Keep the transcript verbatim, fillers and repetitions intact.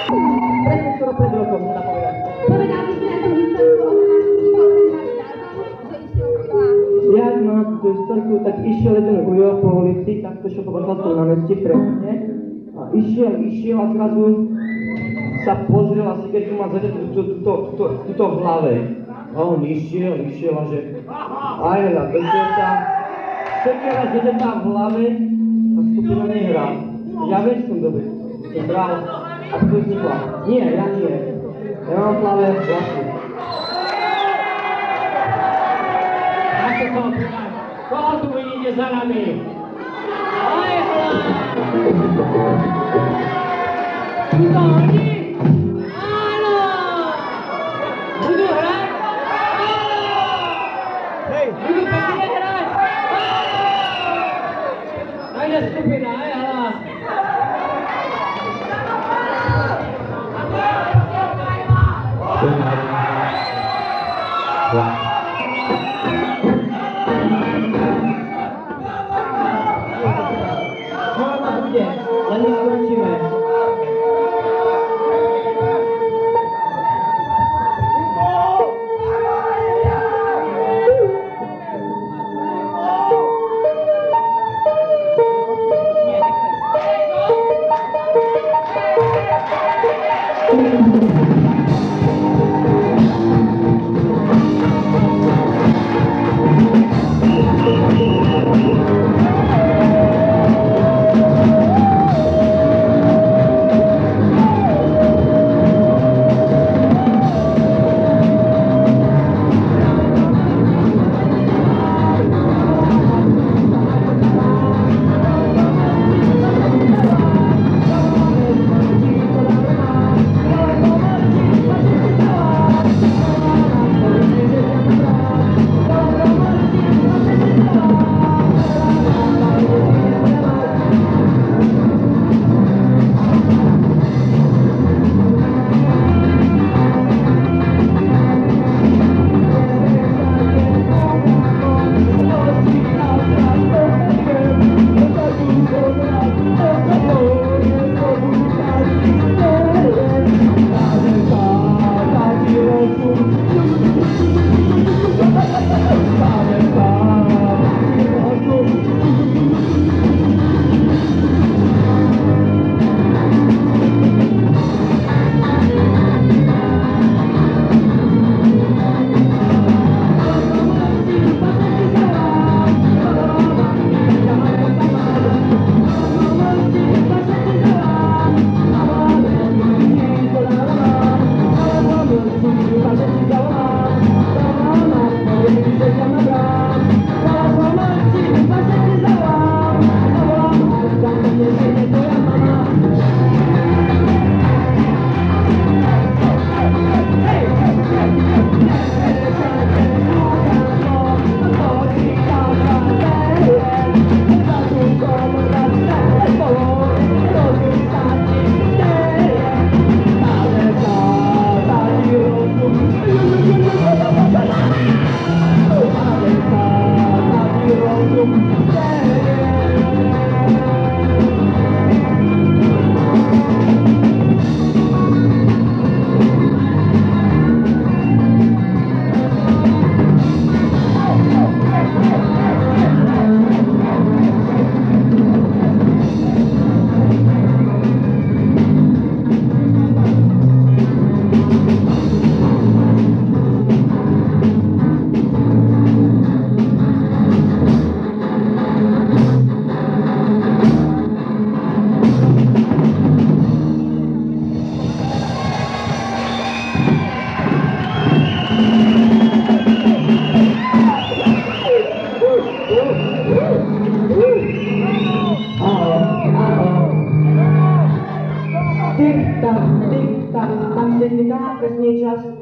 Presne skoro pred rokom sa dá povedať. Povedal by si na tú historku o Jak mám tú historku, tak išiel jeden ujo po ulici, takto šiel po Vrclavskom námestí, presne. A išiel, išiel a zrazu sa pozrel asi, keď tu má zatiaľ túto v hlave. A on išiel, išiel a že aj hľa, došiel sa, sekera zjedetá v hlave a skupina nehrá. Ja viem, že som dobrý, som hral a to vznikla. Nie, ja nie. Ja mám v hlave vlasy. Ako to opýtam? Koho tu vidíte za nami? Aj hľa! Sú to oni? Áno! Budú hrať? Áno! Budú pekne hrať? Áno! Najde skupina, aj hlas! Len my skončíme. Tik-tak, tik-tak, tam gdzie nie da, bez niej czas.